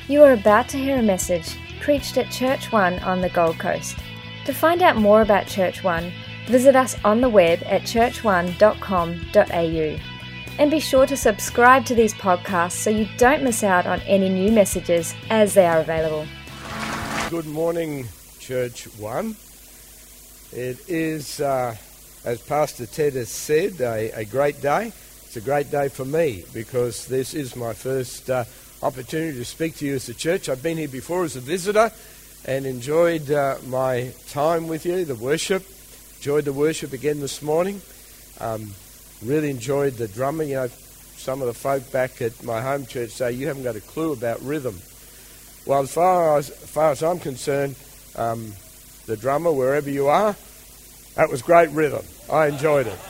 You are about to hear a message preached at Church One on the Gold Coast. To find out more about Church One, visit us on the web at churchone.com.au. And be sure to subscribe to these podcasts so you don't miss out on any new messages as they are available. Good morning, Church One. It is, as Pastor Ted has said, a great day. It's a great day for me because this is my first opportunity to speak to you as a church. I've been here before as a visitor and enjoyed my time with you, the worship. Enjoyed the worship again this morning. Really enjoyed the drumming. You know, some of the folk back at my home church say, you haven't got a clue about rhythm. Well, as far as I'm concerned, the drummer, wherever you are, that was great rhythm. I enjoyed it.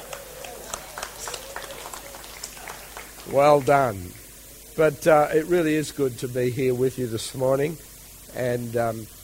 Well done. But it really is good to be here with you this morning. And,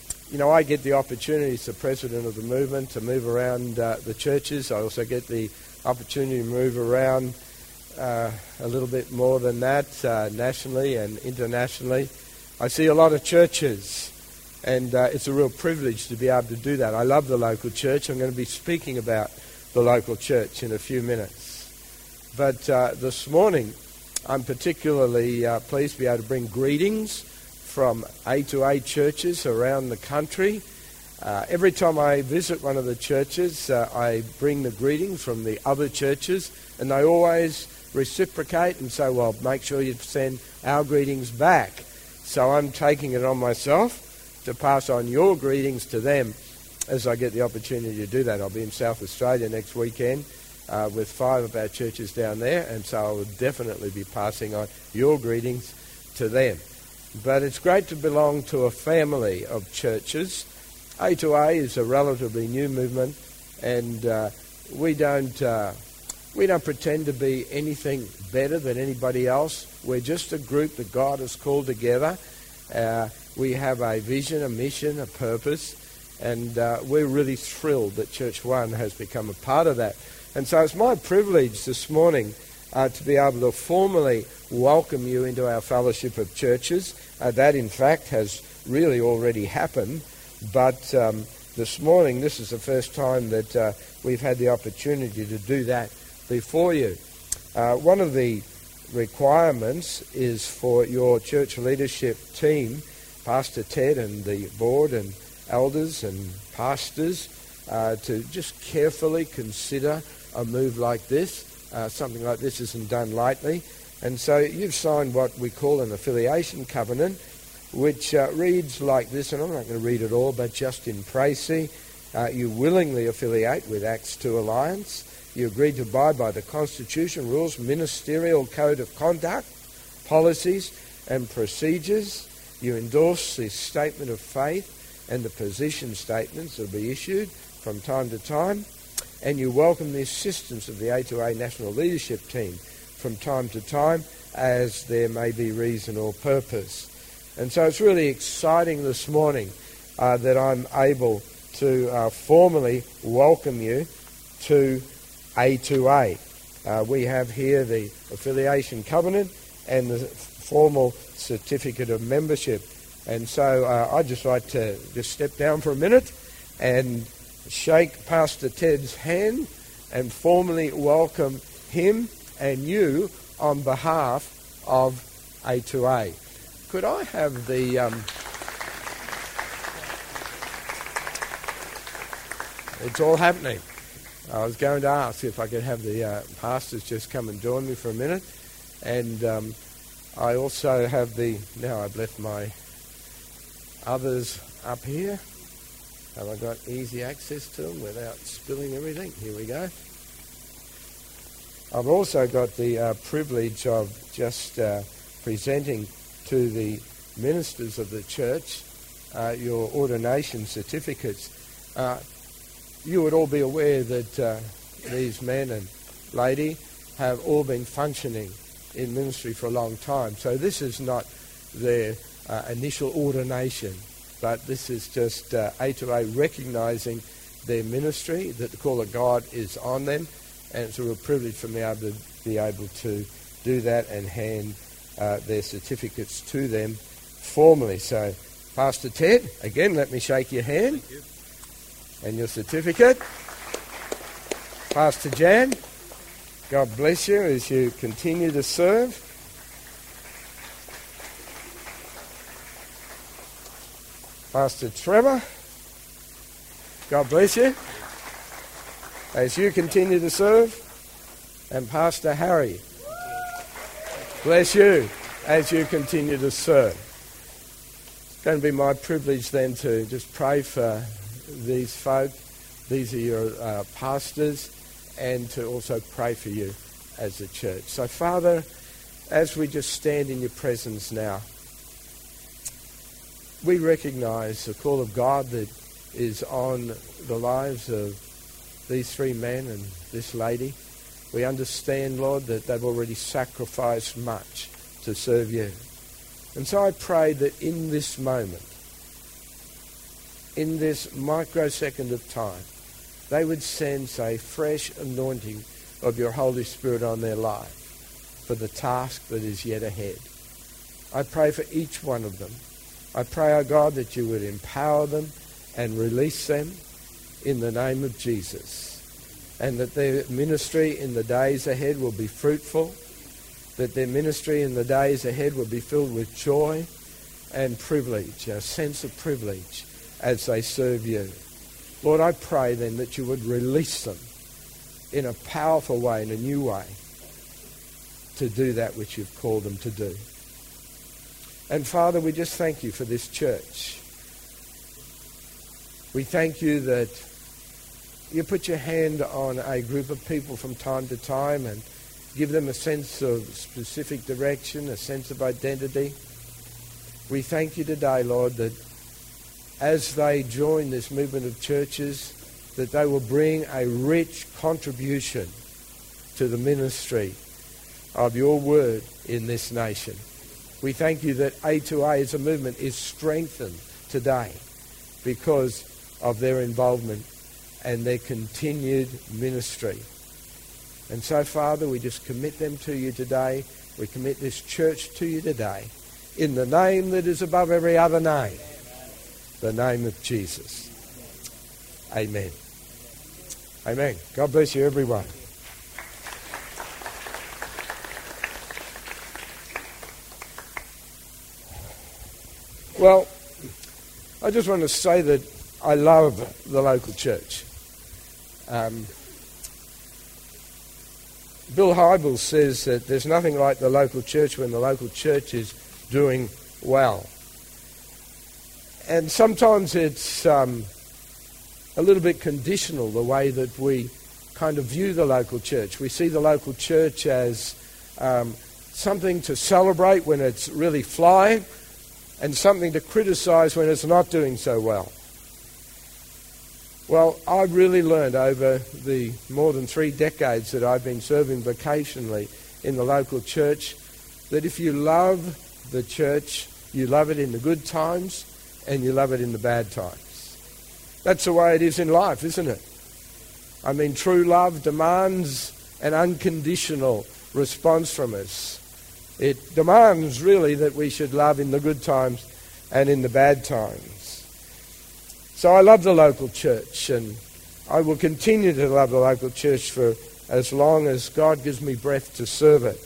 I get the opportunity as the president of the movement to move around the churches. I also get the opportunity to move around a little bit more than that, nationally and internationally. I see a lot of churches, and it's a real privilege to be able to do that. I love the local church. I'm going to be speaking about the local church in a few minutes. But this morning, I'm particularly pleased to be able to bring greetings from A2A churches around the country. Every time I visit one of the churches, I bring the greetings from the other churches, and they always reciprocate and say, well, make sure you send our greetings back. So I'm taking it on myself to pass on your greetings to them as I get the opportunity to do that. I'll be in South Australia next weekend with 5 of our churches down there, and so I will definitely be passing on your greetings to them. But it's great to belong to a family of churches. A2A is a relatively new movement, and we don't pretend to be anything better than anybody else. We're just a group that God has called together. We have a vision, a mission, a purpose, and we're really thrilled that Church One has become a part of that. And so it's my privilege this morning to be able to formally welcome you into our fellowship of churches. That, in fact, has really already happened. But this morning, this is the first time that we've had the opportunity to do that before you. One of the requirements is for your church leadership team, Pastor Ted and the board and elders and pastors, to just carefully consider a move like this. Something like this isn't done lightly. And so you've signed what we call an affiliation covenant, which reads like this, and I'm not going to read it all, but just in précis, you willingly affiliate with Acts 2 Alliance. You agree to abide by the Constitution, rules, ministerial code of conduct, policies and procedures. You endorse the statement of faith and the position statements that will be issued from time to time. And you welcome the assistance of the A2A National Leadership Team from time to time as there may be reason or purpose. And so it's really exciting this morning that I'm able to formally welcome you to A2A. We have here the affiliation covenant and the formal certificate of membership. And so I'd just like to just step down for a minute and shake Pastor Ted's hand and formally welcome him and you on behalf of A2A. Could I have the... It's all happening. I was going to ask if I could have the pastors just come and join me for a minute. And I also have now I've left my others up here. Have I got easy access to them without spilling everything? Here we go. I've also got the privilege of just presenting to the ministers of the church your ordination certificates. You would all be aware that these men and lady have all been functioning in ministry for a long time. So this is not their initial ordination, but this is just A2A recognising their ministry, that the call of God is on them, and it's a real privilege for me to be able to do that and hand their certificates to them formally. So, Pastor Ted, again, let me shake your hand. Thank you. And your certificate. Pastor Jan, God bless you as you continue to serve. Pastor Trevor, God bless you as you continue to serve. And Pastor Harry, bless you as you continue to serve. It's going to be my privilege then to just pray for these folk. These are your pastors, and to also pray for you as a church. So, Father, as we just stand in your presence now, we recognize the call of God that is on the lives of these three men and this lady. We understand, Lord, that they've already sacrificed much to serve you. And so I pray that in this moment, in this microsecond of time, they would sense a fresh anointing of your Holy Spirit on their life for the task that is yet ahead. I pray for each one of them. I pray, O God, that you would empower them and release them in the name of Jesus, and that their ministry in the days ahead will be fruitful, that their ministry in the days ahead will be filled with joy and privilege, a sense of privilege as they serve you. Lord, I pray then that you would release them in a powerful way, in a new way, to do that which you've called them to do. And Father, we just thank you for this church. We thank you that you put your hand on a group of people from time to time and give them a sense of specific direction, a sense of identity. We thank you today, Lord, that as they join this movement of churches, that they will bring a rich contribution to the ministry of your word in this nation. We thank you that A2A as a movement is strengthened today because of their involvement and their continued ministry. And so, Father, we just commit them to you today. We commit this church to you today in the name that is above every other name, the name of Jesus. Amen. Amen. God bless you, everyone. Well, I just want to say that I love the local church. Bill Hybels says that there's nothing like the local church when the local church is doing well. And sometimes it's a little bit conditional, the way that we kind of view the local church. We see the local church as something to celebrate when it's really flying, and something to criticize when it's not doing so well. Well, I've really learned over the more than 3 decades that I've been serving vocationally in the local church that if you love the church, you love it in the good times and you love it in the bad times. That's the way it is in life, isn't it? I mean, true love demands an unconditional response from us. It demands really that we should love in the good times and in the bad times. So I love the local church, and I will continue to love the local church for as long as God gives me breath to serve it.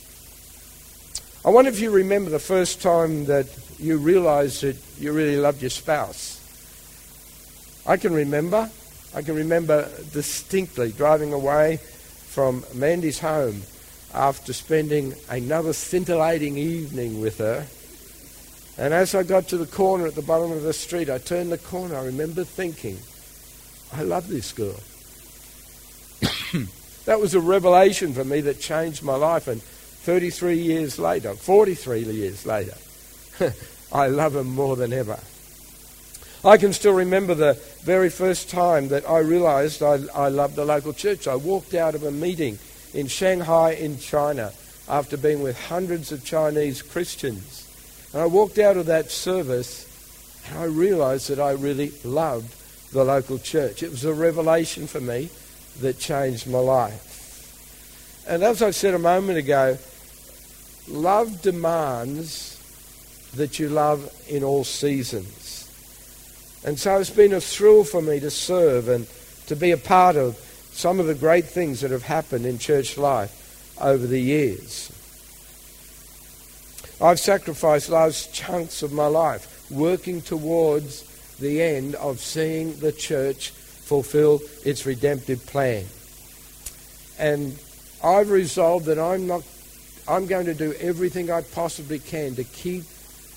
I wonder if you remember the first time that you realized that you really loved your spouse. I can remember distinctly driving away from Mandy's home after spending another scintillating evening with her. And as I got to the corner at the bottom of the street, I turned the corner. I remember thinking, I love this girl. That was a revelation for me that changed my life. And 43 years later, I love her more than ever. I can still remember the very first time that I realized I loved the local church. I walked out of a meeting in Shanghai in China after being with hundreds of Chinese Christians. And I walked out of that service and I realized that I really loved the local church. It was a revelation for me that changed my life. And as I said a moment ago, love demands that you love in all seasons. And so it's been a thrill for me to serve and to be a part of some of the great things that have happened in church life over the years. I've sacrificed large chunks of my life working towards the end of seeing the church fulfill its redemptive plan. And I've resolved that I'm going to do everything I possibly can to keep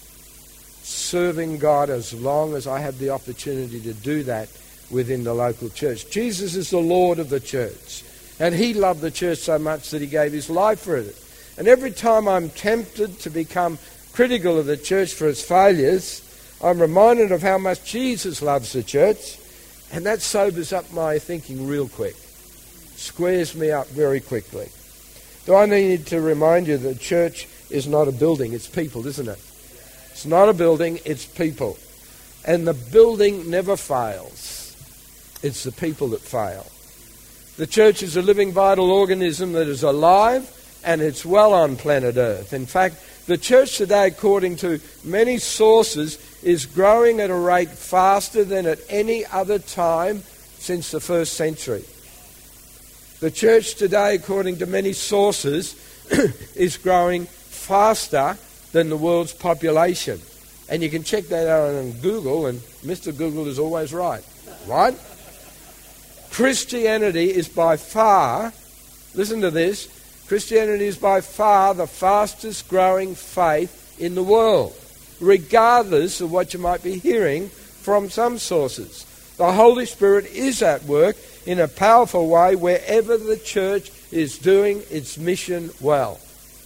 serving God as long as I have the opportunity to do that within the local church. Jesus is the Lord of the church, and he loved the church so much that he gave his life for it. And every time I'm tempted to become critical of the church for its failures, I'm reminded of how much Jesus loves the church, and that sobers up my thinking real quick, squares me up very quickly. Do I need to remind you that church is not a building, it's people, isn't it? It's not a building, it's people. And the building never fails. It's the people that fail. The church is a living, vital organism that is alive, and it's well on planet Earth. In fact, the church today, according to many sources, is growing at a rate faster than at any other time since the first century. The church today, according to many sources, is growing faster than the world's population. And you can check that out on Google, and Mr. Google is always right. Right? Christianity is by far, listen to this, Christianity is by far the fastest growing faith in the world, regardless of what you might be hearing from some sources. The Holy Spirit is at work in a powerful way wherever the church is doing its mission well.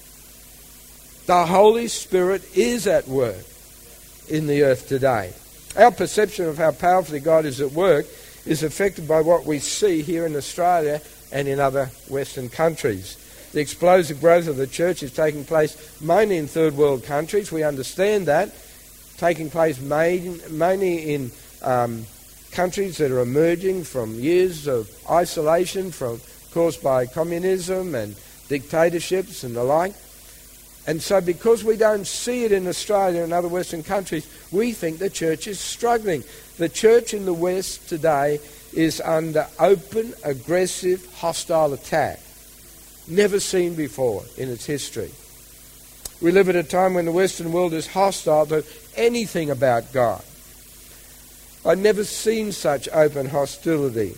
The Holy Spirit is at work in the earth today. Our perception of how powerfully God is at work is affected by what we see here in Australia and in other Western countries. The explosive growth of the church is taking place mainly in third world countries. We understand that. Taking place mainly in countries that are emerging from years of isolation caused by communism and dictatorships and the like. And so because we don't see it in Australia and other Western countries, we think the church is struggling. The church in the West today is under open, aggressive, hostile attack. Never seen before in its history. We live at a time when the Western world is hostile to anything about God. I've never seen such open hostility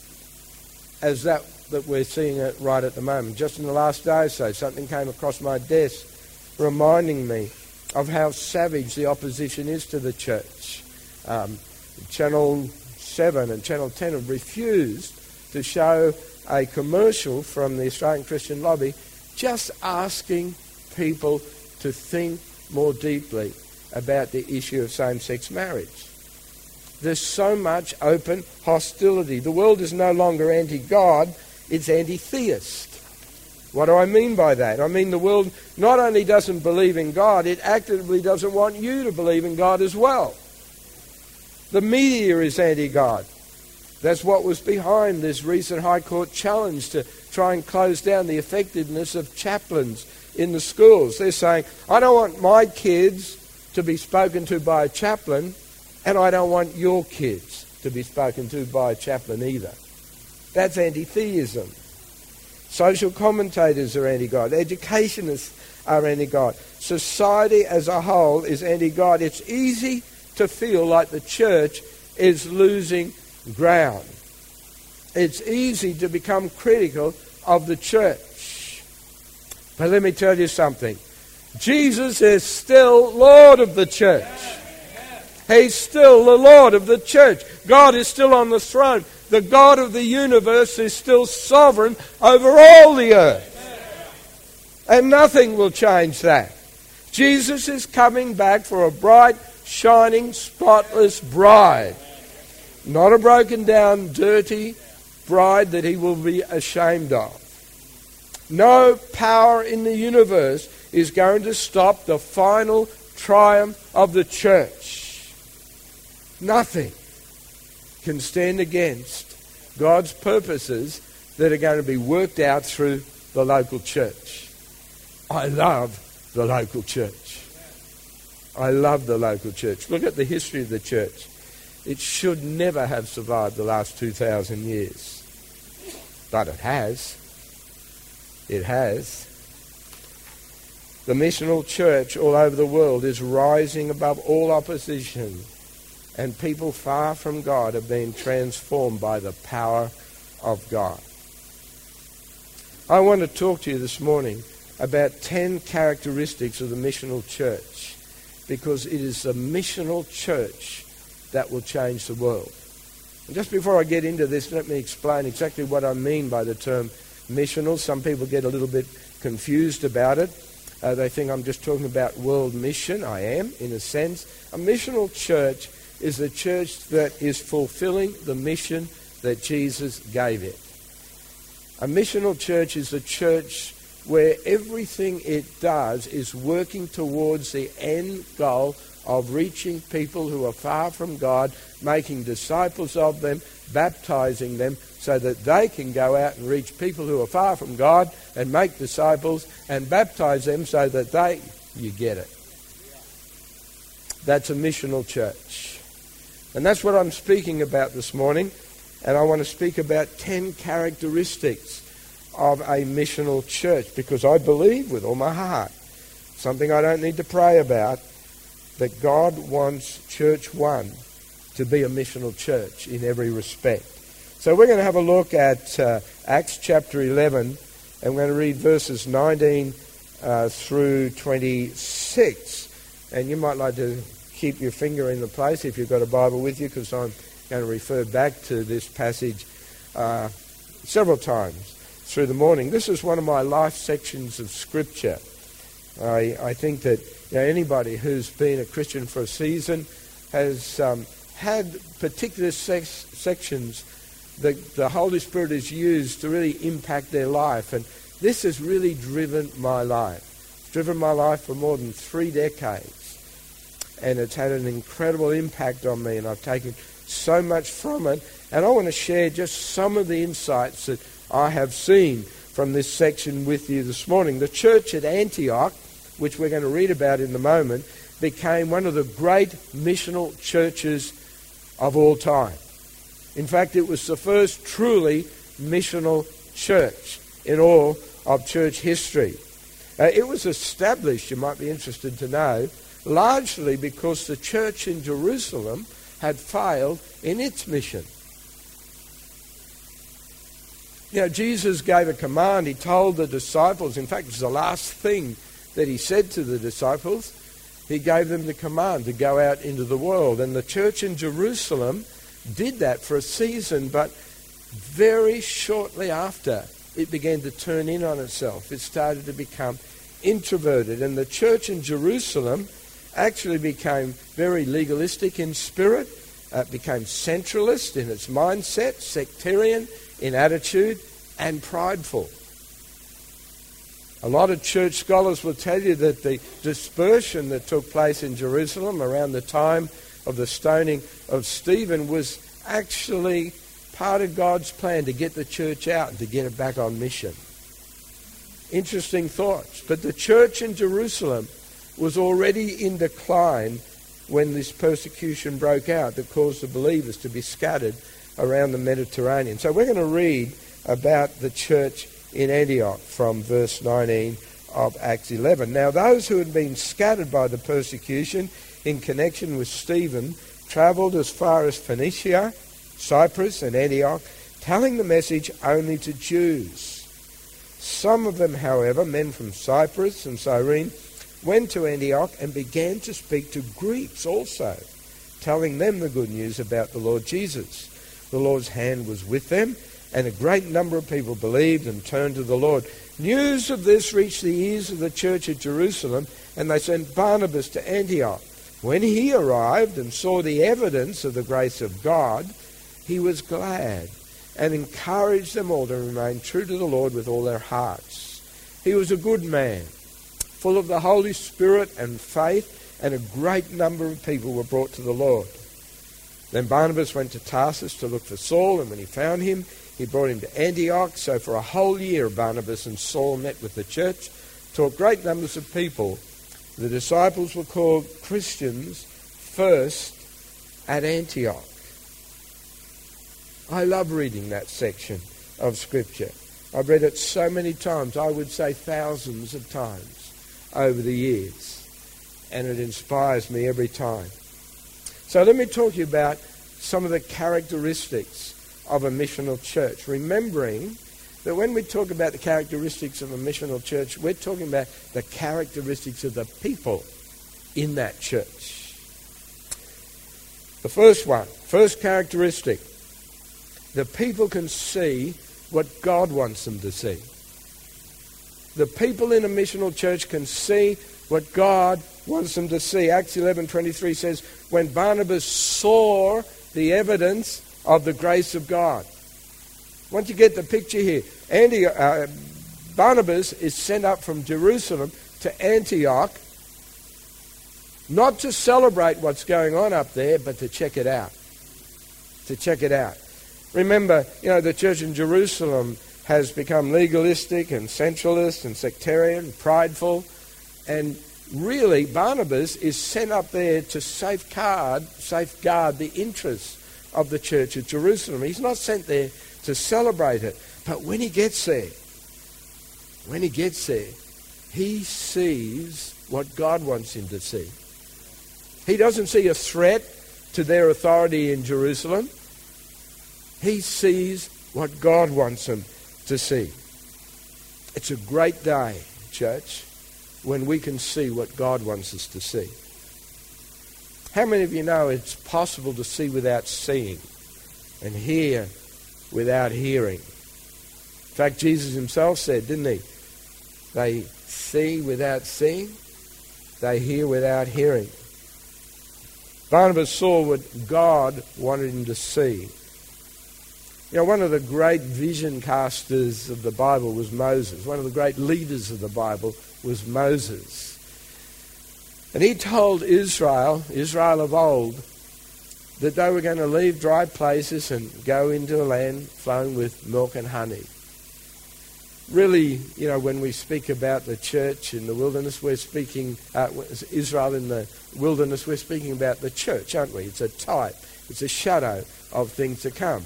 as that we're seeing it right at the moment. Just in the last day or so, something came across my desk reminding me of how savage the opposition is to the church. Channel 7 and Channel 10 have refused to show a commercial from the Australian Christian Lobby just asking people to think more deeply about the issue of same-sex marriage. There's so much open hostility. The world is no longer anti-God, it's anti-theist. What do I mean by that? I mean the world not only doesn't believe in God, it actively doesn't want you to believe in God as well. The media is anti-God. That's what was behind this recent High Court challenge to try and close down the effectiveness of chaplains in the schools. They're saying, I don't want my kids to be spoken to by a chaplain, and I don't want your kids to be spoken to by a chaplain either. That's anti-theism. Social commentators are anti-God. Educationists are anti-God. Society as a whole is anti-God. It's easy to feel like the church is losing ground. It's easy to become critical of the church. But let me tell you something. Jesus is still Lord of the church. He's still the Lord of the church. God is still on the throne. The God of the universe is still sovereign over all the earth. And nothing will change that. Jesus is coming back for a bright, shining, spotless bride. Not a broken down, dirty bride that he will be ashamed of. No power in the universe is going to stop the final triumph of the church. Nothing can stand against God's purposes that are going to be worked out through the local church. I love the local church. I love the local church. Look at the history of the church. It should never have survived the last 2,000 years. But it has. It has. The missional church all over the world is rising above all opposition, and people far from God are being transformed by the power of God. I want to talk to you this morning about 10 characteristics of the missional church, because it is the missional church that will change the world. And just before I get into this, let me explain exactly what I mean by the term missional. Some people get a little bit confused about it. They think I'm just talking about world mission. I am, in a sense. A missional church is a church that is fulfilling the mission that Jesus gave it. A missional church is a church where everything it does is working towards the end goal of reaching people who are far from God, making disciples of them, baptizing them, so that they can go out and reach people who are far from God and make disciples and baptize them so that you get it. That's a missional church. And that's what I'm speaking about this morning. And I want to speak about 10 characteristics of a missional church, because I believe with all my heart, something I don't need to pray about, that God wants Church One to be a missional church in every respect. So we're going to have a look at Acts chapter 11, and we're going to read verses 19 through 26. And you might like to keep your finger in the place if you've got a Bible with you, because I'm going to refer back to this passage several times through the morning. This is one of my life sections of Scripture. I think that anybody who's been a Christian for a season has had particular sections that the Holy Spirit has used to really impact their life. And this has really driven my life. It's driven my life for more than 3 decades. And it's had an incredible impact on me, and I've taken so much from it. And I want to share just some of the insights that I have seen from this section with you this morning. The church at Antioch, which we're going to read about in a moment, became one of the great missional churches of all time. In fact, it was the first truly missional church in all of church history. It was established, you might be interested to know, largely because the church in Jerusalem had failed in its mission. Jesus gave a command. He told the disciples, in fact, it was the last thing that he said to the disciples. He gave them the command to go out into the world. And the church in Jerusalem did that for a season, but very shortly after, it began to turn in on itself. It started to become introverted. And the church in Jerusalem actually became very legalistic in spirit. It became centralist in its mindset, sectarian in attitude, and prideful. A lot of church scholars will tell you that the dispersion that took place in Jerusalem around the time of the stoning of Stephen was actually part of God's plan to get the church out and to get it back on mission. Interesting thoughts. But the church in Jerusalem was already in decline when this persecution broke out that caused the believers to be scattered around the Mediterranean. So we're going to read about the church in Antioch from verse 19 of Acts 11. Now those who had been scattered by the persecution in connection with Stephen travelled as far as Phoenicia, Cyprus and Antioch, telling the message only to Jews. Some of them, however, men from Cyprus and Cyrene, went to Antioch and began to speak to Greeks also, telling them the good news about the Lord Jesus. The Lord's hand was with them, and a great number of people believed and turned to the Lord. News of this reached the ears of the church at Jerusalem, and they sent Barnabas to Antioch. When he arrived and saw the evidence of the grace of God, he was glad and encouraged them all to remain true to the Lord with all their hearts. He was a good man, full of the Holy Spirit and faith, and a great number of people were brought to the Lord. Then Barnabas went to Tarsus to look for Saul, and when he found him, he brought him to Antioch. So for a whole year, Barnabas and Saul met with the church, taught great numbers of people, The disciples were called Christians first at Antioch. I love reading that section of Scripture. I've read it so many times, I would say thousands of times over the years, and it inspires me every time. So let me talk to you about some of the characteristics of a missional church, remembering that when we talk about the characteristics of a missional church, we're talking about the characteristics of the people in that church. The first characteristic, the people can see what God wants them to see. The people in a missional church can see what God wants them to see. Acts 11:23 says, when Barnabas saw the evidence of the grace of God. Once you get the picture here, Barnabas is sent up from Jerusalem to Antioch, not to celebrate what's going on up there, but to check it out. To check it out. Remember, the church in Jerusalem has become legalistic and sensualist and sectarian, prideful, and really Barnabas is sent up there to safeguard the interests of the church at Jerusalem. He's not sent there to celebrate it. But when he gets there, he sees what God wants him to see. He doesn't see a threat to their authority in Jerusalem. He sees what God wants him to see. It's a great day, church, when we can see what God wants us to see. How many of you know it's possible to see without seeing and hear without hearing? In fact, Jesus himself said, didn't he? They see without seeing, they hear without hearing. Barnabas saw what God wanted him to see. One of the great vision casters of the Bible was Moses. One of the great leaders of the Bible was Moses. And he told Israel of old, that they were going to leave dry places and go into a land flowing with milk and honey. Really, when we speak about the church in the wilderness, we're speaking, Israel in the wilderness, we're speaking about the church, aren't we? It's a type, it's a shadow of things to come.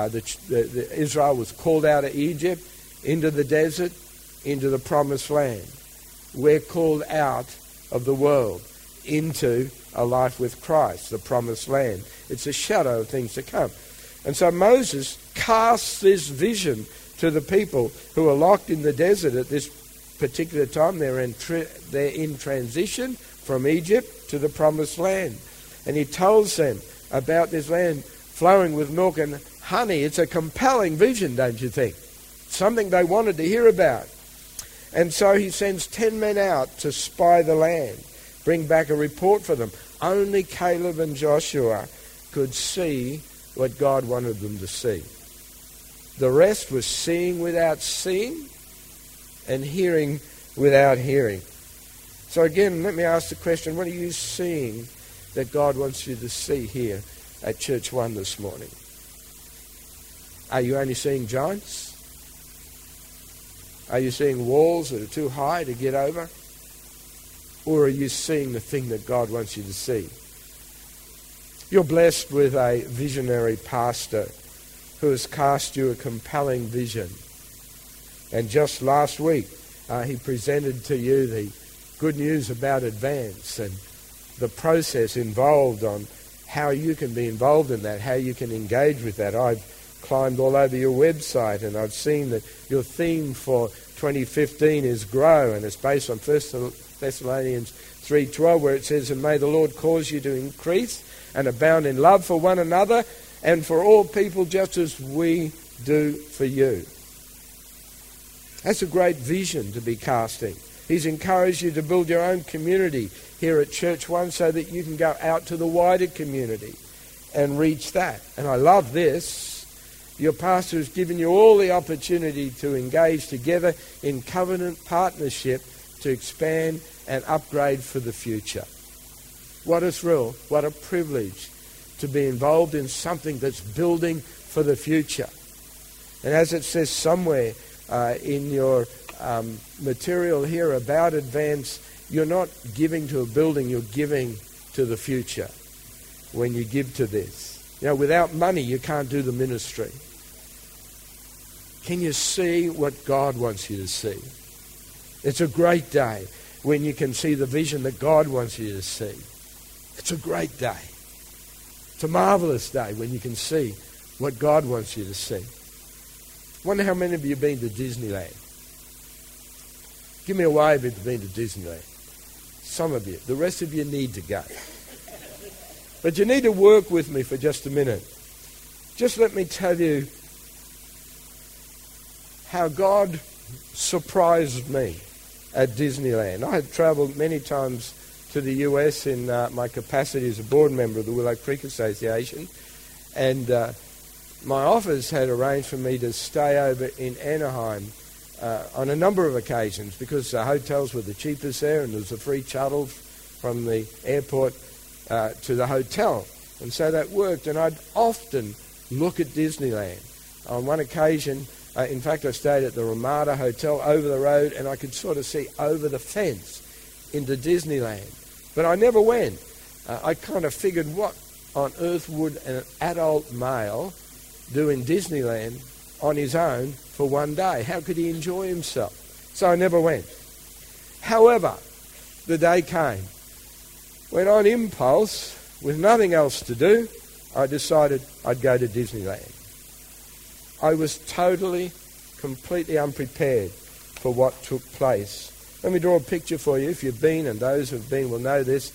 Israel was called out of Egypt, into the desert, into the promised land. We're called out of the world into a life with Christ, the promised land. It's a shadow of things to come. And so Moses casts this vision to the people who are locked in the desert at this particular time. They're in transition from Egypt to the promised land. And he tells them about this land flowing with milk and honey. It's a compelling vision, don't you think? Something they wanted to hear about. And so he sends 10 men out to spy the land, bring back a report for them. Only Caleb and Joshua could see what God wanted them to see. The rest was seeing without seeing and hearing without hearing. So again, let me ask the question, what are you seeing that God wants you to see here at Church One this morning? Are you only seeing giants? Are you seeing walls that are too high to get over? Or are you seeing the thing that God wants you to see? You're blessed with a visionary pastor who has cast you a compelling vision. And just last week, he presented to you the good news about Advance and the process involved on how you can be involved in that, how you can engage with that. I've climbed all over your website and I've seen that your theme for 2015 is grow, and it's based on 1 Thessalonians 3:12, where it says, and may the Lord cause you to increase and abound in love for one another and for all people, just as we do for you. That's a great vision to be casting. He's encouraged you to build your own community here at Church One so that you can go out to the wider community and reach that. And I love this. Your pastor has given you all the opportunity to engage together in covenant partnership to expand and upgrade for the future. What a thrill, what a privilege to be involved in something that's building for the future. And as it says somewhere in your material here about Advance, You're not giving to a building, you're giving to the future when you give to this. Without money, you can't do the ministry. Can you see what God wants you to see? It's a great day when you can see the vision that God wants you to see. It's a great day. It's a marvelous day when you can see what God wants you to see. Wonder how many of you have been to Disneyland? Give me a wave if you've been to Disneyland. Some of you. The rest of you need to go. But you need to work with me for just a minute. Just let me tell you how God surprised me at Disneyland. I had travelled many times to the US in my capacity as a board member of the Willow Creek Association, and my office had arranged for me to stay over in Anaheim on a number of occasions because the hotels were the cheapest there and there was a free shuttle from the airport to the hotel. And so that worked, and I'd often look at Disneyland. On one occasion, in fact, I stayed at the Ramada Hotel over the road, and I could sort of see over the fence into Disneyland. But I never went. I kind of figured, what on earth would an adult male do in Disneyland on his own for one day? How could he enjoy himself? So I never went. However, the day came when on impulse, with nothing else to do, I decided I'd go to Disneyland. I was totally, completely unprepared for what took place. Let me draw a picture for you. If you've been, and those who have been will know this,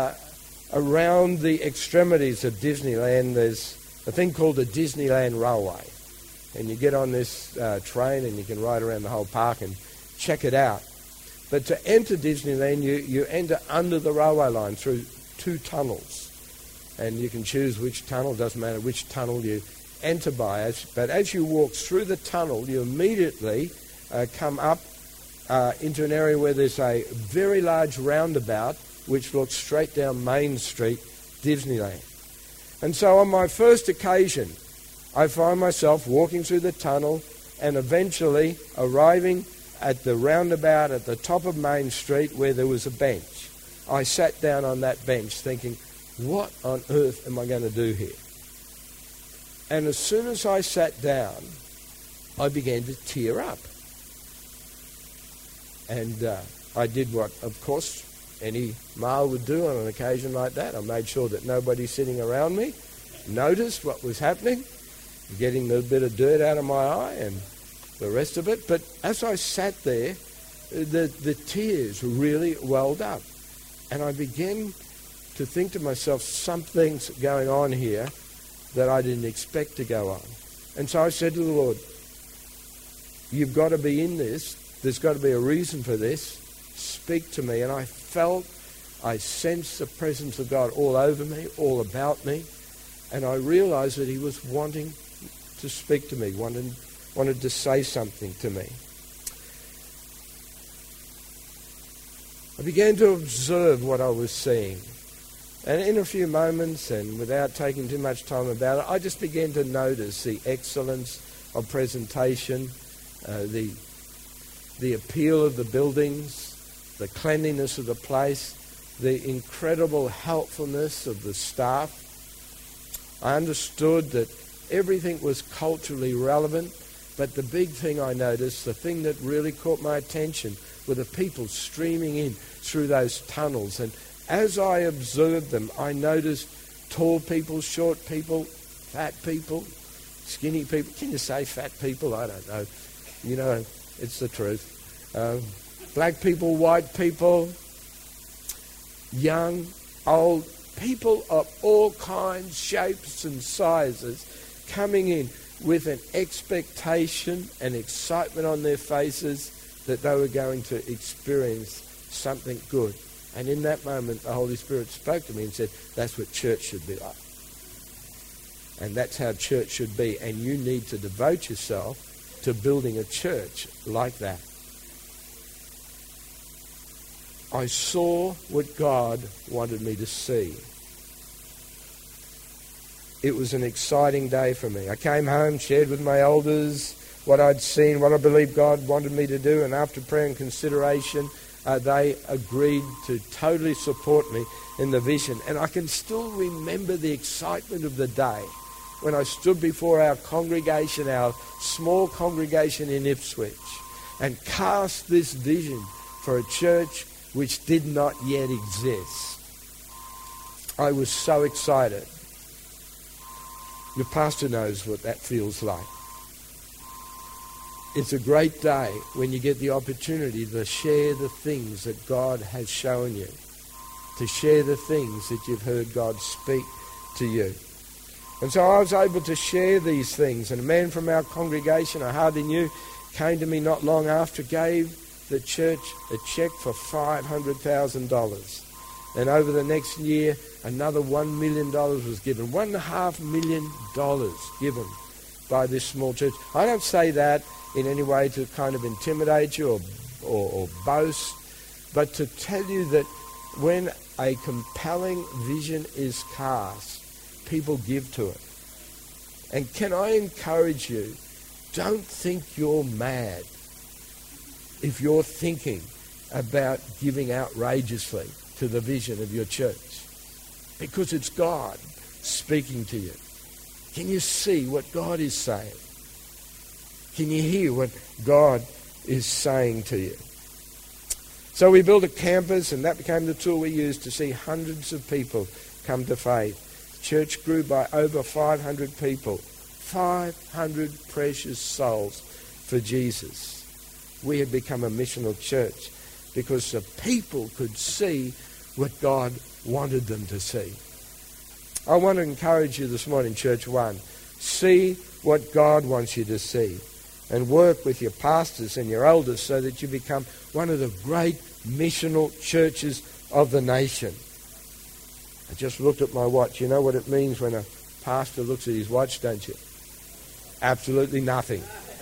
around the extremities of Disneyland there's a thing called the Disneyland Railway. And you get on this train and you can ride around the whole park and check it out. But to enter Disneyland, you enter under the railway line through 2 tunnels. And you can choose which tunnel, doesn't matter which tunnel you enter by. But as you walk through the tunnel, you immediately come up into an area where there's a very large roundabout which looks straight down Main Street, Disneyland. And so on my first occasion, I find myself walking through the tunnel and eventually arriving at the roundabout at the top of Main Street where there was a bench. I sat down on that bench thinking, what on earth am I going to do here? And as soon as I sat down, I began to tear up. And I did what, of course, any male would do on an occasion like that. I made sure that nobody sitting around me noticed what was happening, getting a bit of dirt out of my eye and the rest of it. But as I sat there, the tears really welled up. And I began to think to myself, something's going on here that I didn't expect to go on. And so I said to the Lord, you've got to be in this. There's got to be a reason for this. Speak to me. And I sensed the presence of God all over me, all about me. And I realized that he was wanting to speak to me, wanted to say something to me. I began to observe what I was seeing. And in a few moments, and without taking too much time about it, I just began to notice the excellence of presentation, the appeal of the buildings, the cleanliness of the place, the incredible helpfulness of the staff. I understood that everything was culturally relevant, but the big thing I noticed, the thing that really caught my attention, were the people streaming in through those tunnels. And as I observed them, I noticed tall people, short people, fat people, skinny people. Can you say fat people? I don't know. You know, it's the truth. Black people, white people, young, old, people of all kinds, shapes and sizes coming in with an expectation and excitement on their faces that they were going to experience something good. And in that moment, the Holy Spirit spoke to me and said, that's what church should be like. And that's how church should be. And you need to devote yourself to building a church like that. I saw what God wanted me to see. It was an exciting day for me. I came home, shared with my elders what I'd seen, what I believed God wanted me to do, and after prayer and consideration, they agreed to totally support me in the vision. And I can still remember the excitement of the day when I stood before our congregation, our small congregation in Ipswich, and cast this vision for a church which did not yet exist. I was so excited. Your pastor knows what that feels like. It's a great day when you get the opportunity to share the things that God has shown you, to share the things that you've heard God speak to you. And so I was able to share these things, and a man from our congregation I hardly knew came to me not long after, gave the church a cheque for $500,000. And over the next year, another $1 million was given. $1.5 million given by this small church. I don't say that in any way to kind of intimidate you or boast, but to tell you that when a compelling vision is cast, people give to it. And can I encourage you, don't think you're mad if you're thinking about giving outrageously to the vision of your church, because it's God speaking to you. Can you see what God is saying? Can you hear what God is saying to you? So we built a campus, and that became the tool we used to see hundreds of people come to faith. The church grew by over 500 people, 500 precious souls for Jesus. We had become a missional church because the people could see what God wanted them to see. I want to encourage you this morning, Church One, see what God wants you to see, and work with your pastors and your elders so that you become one of the great missional churches of the nation. I just looked at my watch. You know what it means when a pastor looks at his watch, don't you? Absolutely nothing.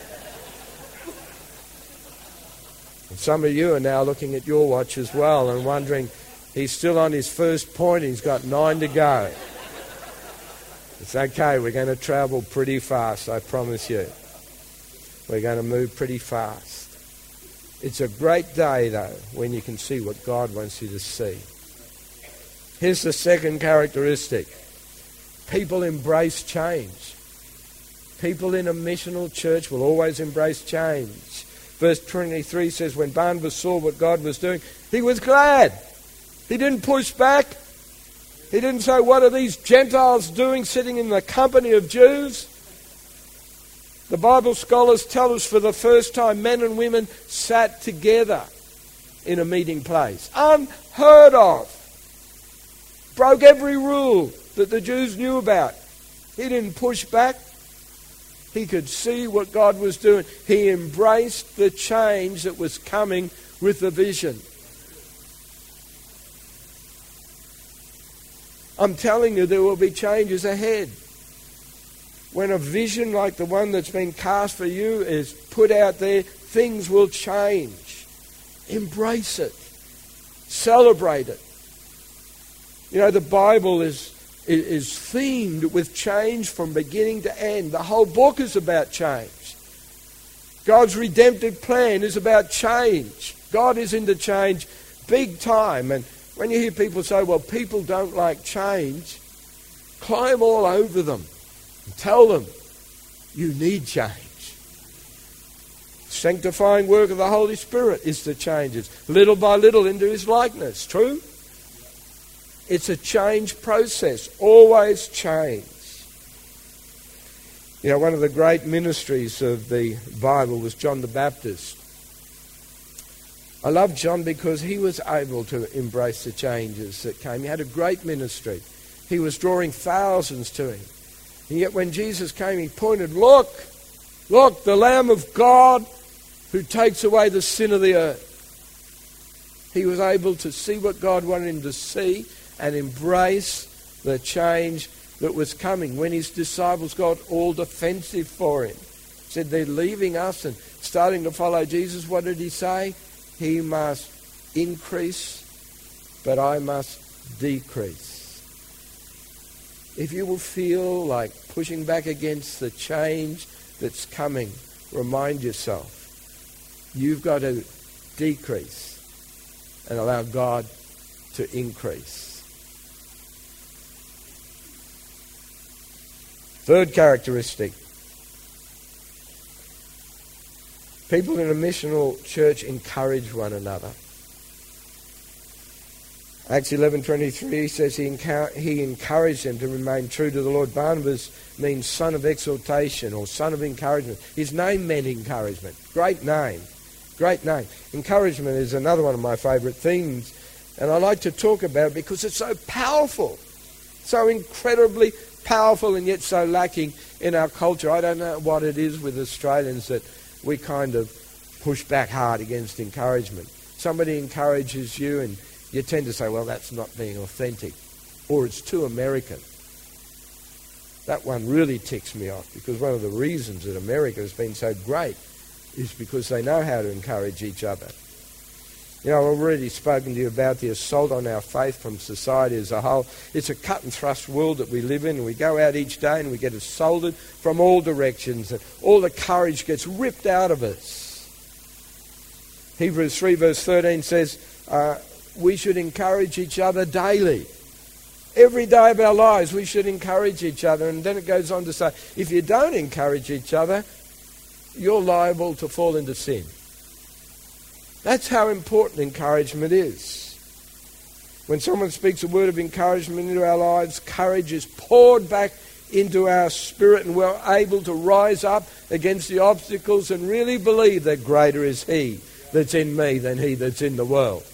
And some of you are now looking at your watch as well and wondering, he's still on his first point, he's got 9 to go. It's okay, we're going to travel pretty fast, I promise you. We're going to move pretty fast. It's a great day, though, when you can see what God wants you to see. Here's the second characteristic. People embrace change. People in a missional church will always embrace change. Verse 23 says, when Barnabas saw what God was doing, he was glad. He didn't push back. He didn't say, what are these Gentiles doing sitting in the company of Jews? The Bible scholars tell us for the first time men and women sat together in a meeting place. Unheard of. Broke every rule that the Jews knew about. He didn't push back. He could see what God was doing. He embraced the change that was coming with the vision. I'm telling you, there will be changes ahead. When a vision like the one that's been cast for you is put out there, things will change. Embrace it. Celebrate it. You know, the Bible is themed with change from beginning to end. The whole book is about change. God's redemptive plan is about change. God is into change big time. And when you hear people say, well, people don't like change, climb all over them and tell them you need change. Sanctifying work of the Holy Spirit is to change us little by little into His likeness. True? It's a change process. Always change. You know, one of the great ministries of the Bible was John the Baptist. I love John because he was able to embrace the changes that came. He had a great ministry. He was drawing thousands to him. And yet when Jesus came, he pointed, look, the Lamb of God who takes away the sin of the earth. He was able to see what God wanted him to see and embrace the change that was coming. When his disciples got all defensive for him, said they're leaving us and starting to follow Jesus, what did he say? He must increase, but I must decrease. If you will feel like pushing back against the change that's coming, remind yourself, you've got to decrease and allow God to increase. Third characteristic. People in a missional church encourage one another. Acts 11:23 says he encouraged them to remain true to the Lord. Barnabas means son of exhortation or son of encouragement. His name meant encouragement. Great name. Great name. Encouragement is another one of my favourite themes, and I like to talk about it because it's so powerful, so incredibly powerful, and yet so lacking in our culture. I don't know what it is with Australians that we kind of push back hard against encouragement. Somebody encourages you and you tend to say, well, that's not being authentic, or it's too American. That one really ticks me off, because one of the reasons that America has been so great is because they know how to encourage each other. You know, I've already spoken to you about the assault on our faith from society as a whole. It's a cut and thrust world that we live in, and we go out each day and we get assaulted from all directions, and all the courage gets ripped out of us. Hebrews 3 verse 13 says, we should encourage each other daily. Every day of our lives we should encourage each other. And then it goes on to say, if you don't encourage each other, you're liable to fall into sin. That's how important encouragement is. When someone speaks a word of encouragement into our lives, courage is poured back into our spirit, and we're able to rise up against the obstacles and really believe that greater is He that's in me than he that's in the world.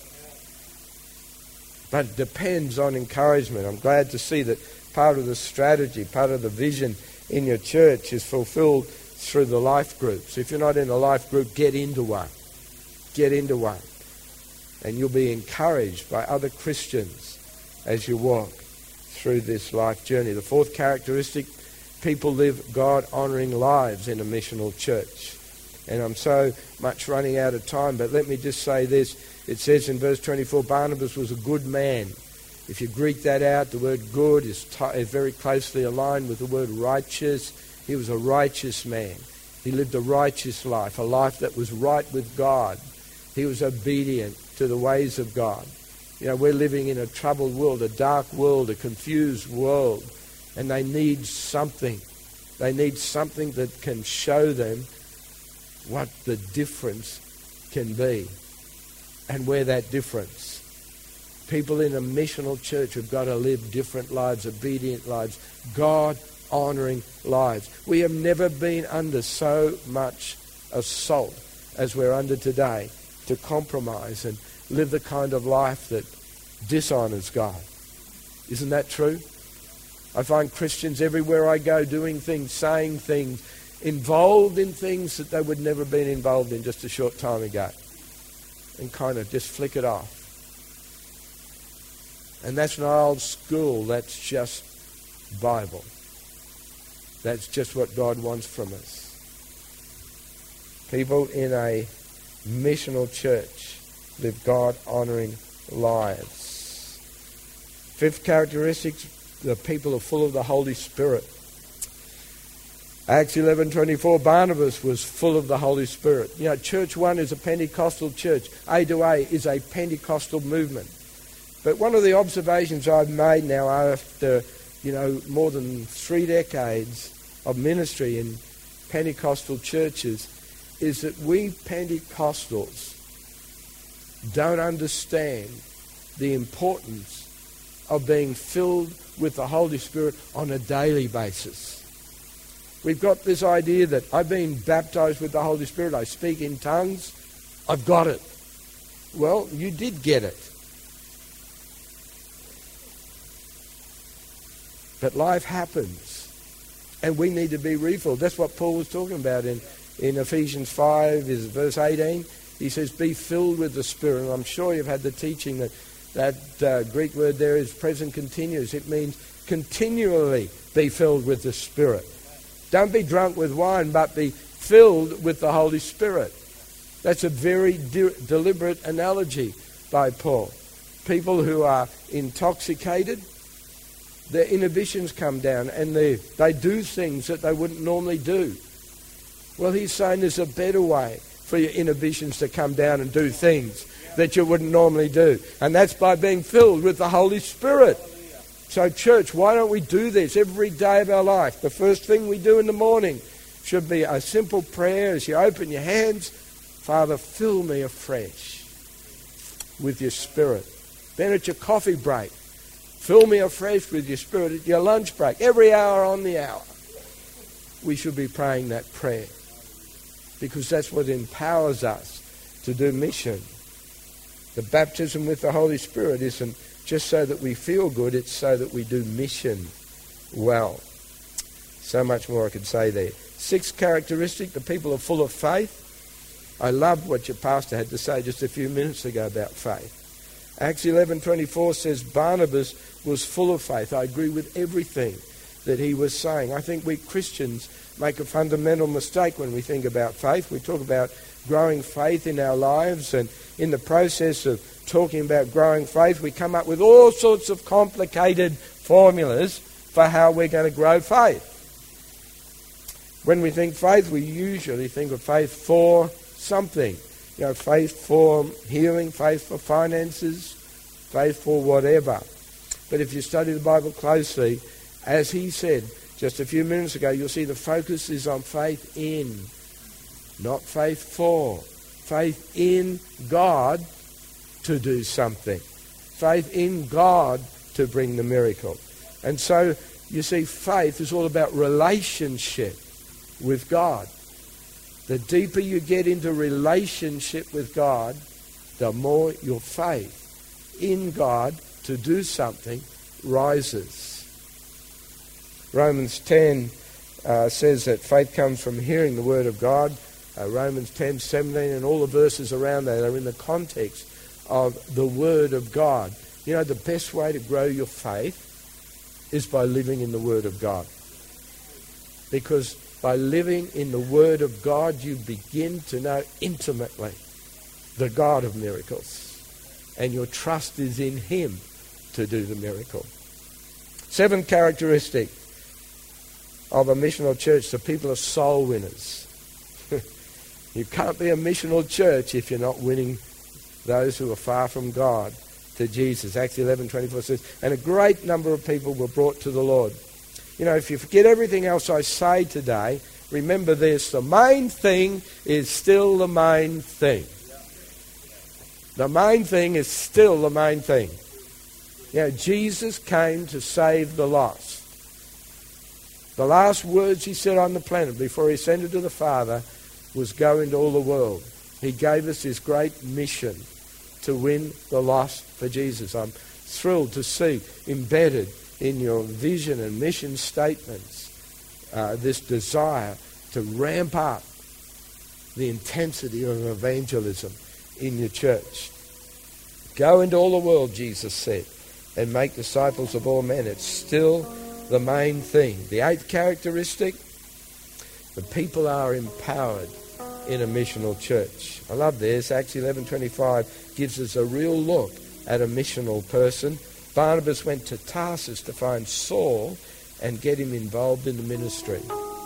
But it depends on encouragement. I'm glad to see that part of the strategy, part of the vision in your church is fulfilled through the life groups. If you're not in a life group, get into one. Get into one. And you'll be encouraged by other Christians as you walk through this life journey. The fourth characteristic, people live God-honouring lives in a missional church. And I'm so much running out of time, but let me just say this. It says in verse 24, Barnabas was a good man. If you Greek that out, the word good is very closely aligned with the word righteous. He was a righteous man. He lived a righteous life, a life that was right with God. He was obedient to the ways of God. You know, we're living in a troubled world, a dark world, a confused world, and they need something. They need something that can show them what the difference can be and where that difference. People in a missional church have got to live different lives, obedient lives, God-honouring lives. We have never been under so much assault as we're under today to compromise and live the kind of life that dishonours God. Isn't that true? I find Christians everywhere I go doing things, saying things, involved in things that they would never have been involved in just a short time ago, and kind of just flick it off. And that's not old school, that's just Bible. That's just what God wants from us. People in a missional church live God-honouring lives. Fifth characteristic, the people are full of the Holy Spirit. Acts 11:24, Barnabas was full of the Holy Spirit. You know, Church One is a Pentecostal church. A2A is a Pentecostal movement. But one of the observations I've made now after, more than 3 decades of ministry in Pentecostal churches is that we Pentecostals don't understand the importance of being filled with the Holy Spirit on a daily basis. We've got this idea that I've been baptized with the Holy Spirit, I speak in tongues, I've got it. Well, you did get it. But life happens, and we need to be refilled. That's what Paul was talking about in Ephesians 5, is verse 18. He says, be filled with the Spirit. And I'm sure you've had the teaching that Greek word there is present continuous. It means continually be filled with the Spirit. Don't be drunk with wine, but be filled with the Holy Spirit. That's a very deliberate analogy by Paul. People who are intoxicated, their inhibitions come down and they do things that they wouldn't normally do. Well, he's saying there's a better way for your inhibitions to come down and do things that you wouldn't normally do. And that's by being filled with the Holy Spirit. So church, why don't we do this every day of our life? The first thing we do in the morning should be a simple prayer as you open your hands. Father, fill me afresh with your Spirit. Then at your coffee break, fill me afresh with your Spirit. At your lunch break, every hour on the hour, we should be praying that prayer, because that's what empowers us to do mission. The baptism with the Holy Spirit isn't just so that we feel good, it's so that we do mission well. So much more I could say there. Sixth characteristic, the people are full of faith. I loved what your pastor had to say just a few minutes ago about faith. Acts 11:24 says Barnabas was full of faith. I agree with everything that he was saying. I think we Christians make a fundamental mistake when we think about faith. We talk about growing faith in our lives, and in the process of talking about growing faith, we come up with all sorts of complicated formulas for how we're going to grow faith. When we think faith, we usually think of faith for something. You know, faith for healing, faith for finances, faith for whatever. But if you study the Bible closely, as he said just a few minutes ago, you'll see the focus is on faith in, not faith for. Faith in God to do something. Faith in God to bring the miracle. And so, you see, faith is all about relationship with God. The deeper you get into relationship with God, the more your faith in God to do something rises. Romans 10 says that faith comes from hearing the word of God. Romans 10:17 and all the verses around that are in the context of the word of God. You know, the best way to grow your faith is by living in the word of God. Because by living in the word of God, you begin to know intimately the God of miracles. And your trust is in him to do the miracle. Seventh characteristic of a missional church, the people are soul winners. You can't be a missional church if you're not winning those who are far from God to Jesus. Acts 11:24 says, and a great number of people were brought to the Lord. You know, if you forget everything else I say today, remember this: the main thing is still the main thing. The main thing is still the main thing. You know, Jesus came to save the lost. The last words he said on the planet before he ascended to the Father was go into all the world. He gave us this great mission to win the lost for Jesus. I'm thrilled to see embedded in your vision and mission statements this desire to ramp up the intensity of evangelism in your church. Go into all the world, Jesus said, and make disciples of all men. It's still the main thing. The eighth characteristic, the people are empowered in a missional church. I love this. Acts 11:25 gives us a real look at a missional person. Barnabas went to Tarsus to find Saul and get him involved in the ministry.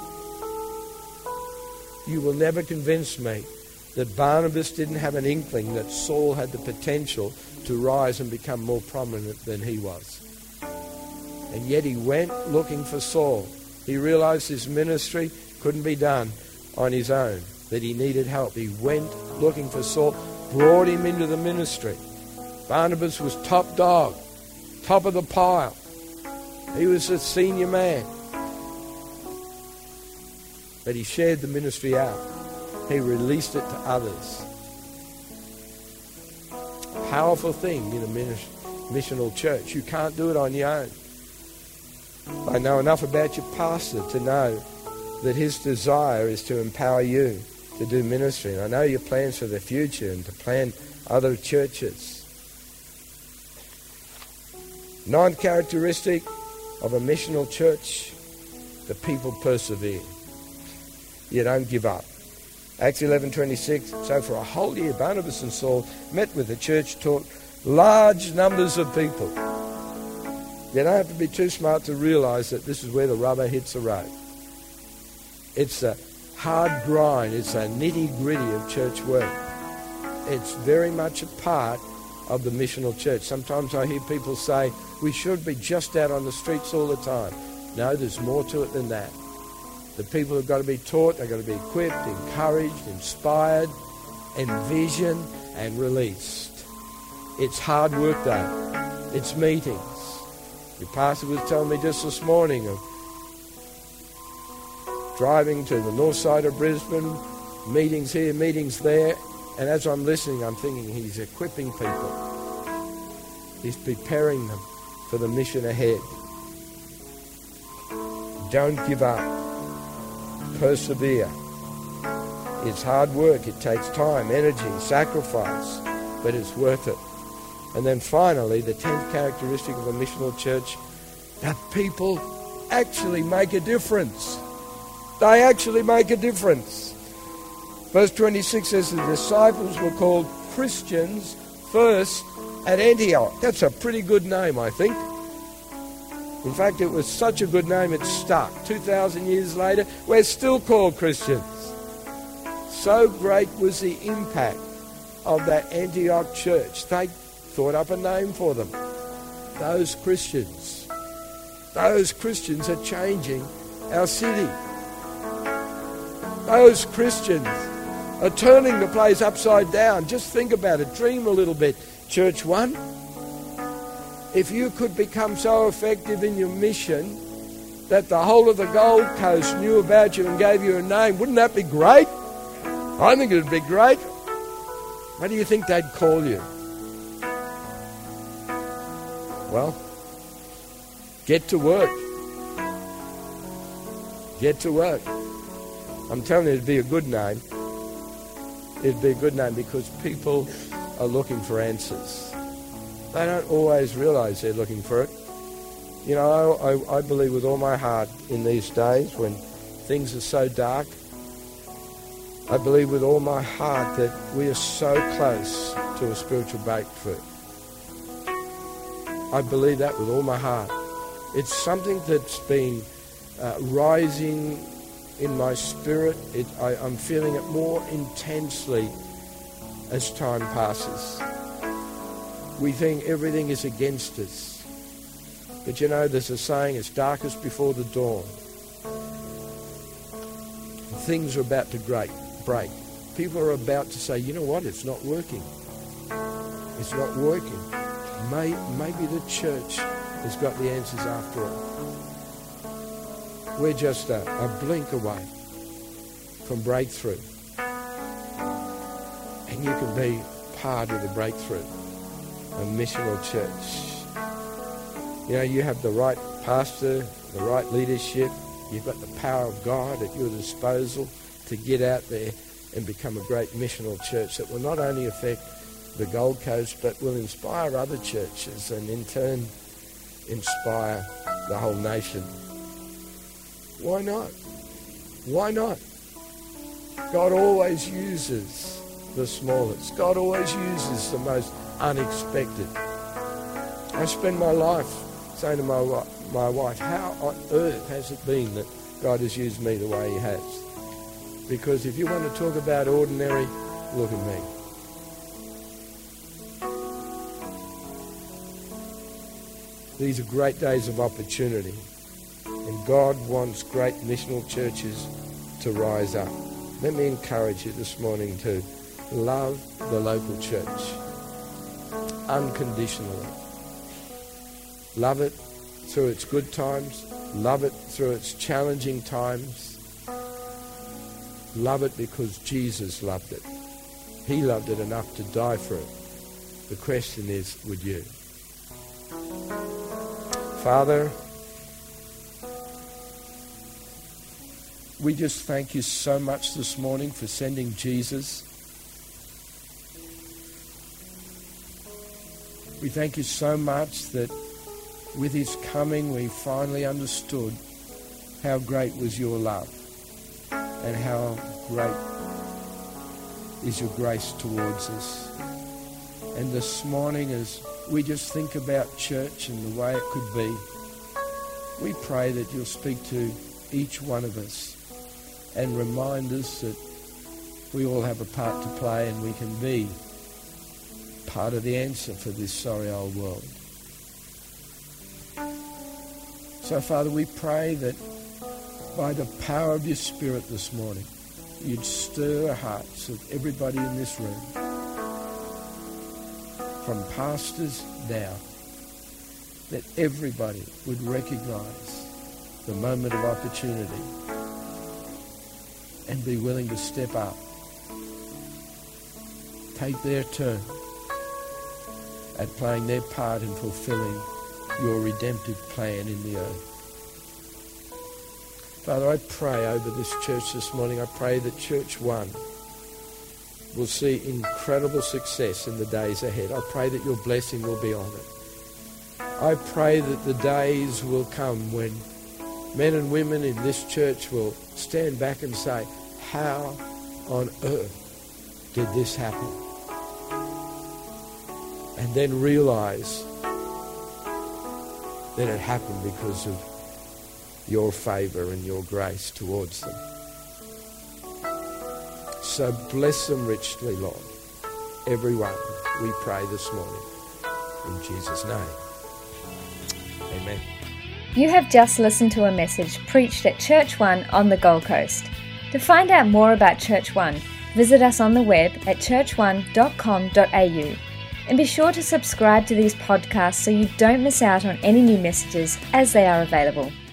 You will never convince me that Barnabas didn't have an inkling that Saul had the potential to rise and become more prominent than he was. And yet he went looking for Saul. He realized his ministry couldn't be done on his own, that he needed help. He went looking for Saul, brought him into the ministry. Barnabas was top dog, top of the pile. He was a senior man. But he shared the ministry out. He released it to others. Powerful thing in a missional church. You can't do it on your own. I know enough about your pastor to know that his desire is to empower you to do ministry. And I know your plans for the future and to plan other churches. Ninth characteristic of a missional church, the people persevere. You don't give up. Acts 11:26, so for a whole year Barnabas and Saul met with the church, taught large numbers of people. You don't have to be too smart to realize that this is where the rubber hits the road. It's a hard grind. It's a nitty-gritty of church work. it's very much a part of the missional church. Sometimes I hear people say, we should be just out on the streets all the time. No, there's more to it than that. The people have got to be taught, they've got to be equipped, encouraged, inspired, envisioned, and released. It's hard work though. It's meetings. Your pastor was telling me just this morning of driving to the north side of Brisbane, meetings here, meetings there, and as I'm listening, I'm thinking he's equipping people. He's preparing them for the mission ahead. Don't give up. Persevere. It's hard work. It takes time, energy, sacrifice, but it's worth it. And then finally, the 10th characteristic of a missional church, that people actually make a difference. They actually make a difference. Verse 26 says the disciples were called Christians first at Antioch. That's a pretty good name, I think. In fact, it was such a good name it stuck. 2,000 years later, we're still called Christians. So great was the impact of that Antioch church. They thought up a name for them. Those Christians. Those Christians are changing our city. Those Christians are turning the place upside down. Just think about it. Dream a little bit. Church One, if you could become so effective in your mission that the whole of the Gold Coast knew about you and gave you a name, wouldn't that be great? I think it would be great. What do you think they'd call you? Well, get to work. Get to work. I'm telling you, it'd be a good name. It'd be a good name because people are looking for answers. They don't always realize they're looking for it. You know, I believe with all my heart in these days when things are so dark, I believe with all my heart that we are so close to a spiritual breakthrough. I believe that with all my heart. It's something that's been rising in my spirit. I'm feeling it more intensely as time passes. We think everything is against us. But you know, there's a saying, it's darkest before the dawn. Things are about to break. People are about to say, you know what, it's not working. It's not working. Maybe the church has got the answers after all. We're just a blink away from breakthrough. And you can be part of the breakthrough, a missional church. You know, you have the right pastor, the right leadership. You've got the power of God at your disposal to get out there and become a great missional church that will not only affect the Gold Coast, but will inspire other churches and in turn inspire the whole nation. Why not? Why not? God always uses the smallest. God always uses the most unexpected. I spend my life saying to my wife, how on earth has it been that God has used me the way he has? Because if you want to talk about ordinary, look at me. These are great days of opportunity. And God wants great missional churches to rise up. Let me encourage you this morning to love the local church unconditionally. Love it through its good times. Love it through its challenging times. Love it because Jesus loved it. He loved it enough to die for it. The question is, would you? Father, we just thank you so much this morning for sending Jesus. We thank you so much that with his coming we finally understood how great was your love and how great is your grace towards us. And this morning, as we just think about church and the way it could be, we pray that you'll speak to each one of us and remind us that we all have a part to play and we can be part of the answer for this sorry old world. So, Father, we pray that by the power of your Spirit this morning, you'd stir the hearts of everybody in this room, from pastors down, that everybody would recognize the moment of opportunity and be willing to step up, take their turn at playing their part in fulfilling your redemptive plan in the earth. Father, I pray over this church this morning, I pray that Church One will see incredible success in the days ahead. I pray that your blessing will be on it. I pray that the days will come when men and women in this church will stand back and say, how on earth did this happen? And then realize that it happened because of your favor and your grace towards them. So bless them richly, Lord. Everyone, we pray this morning. In Jesus' name. Amen. You have just listened to a message preached at Church One on the Gold Coast. To find out more about Church One, visit us on the web at churchone.com.au. And be sure to subscribe to these podcasts so you don't miss out on any new messages as they are available.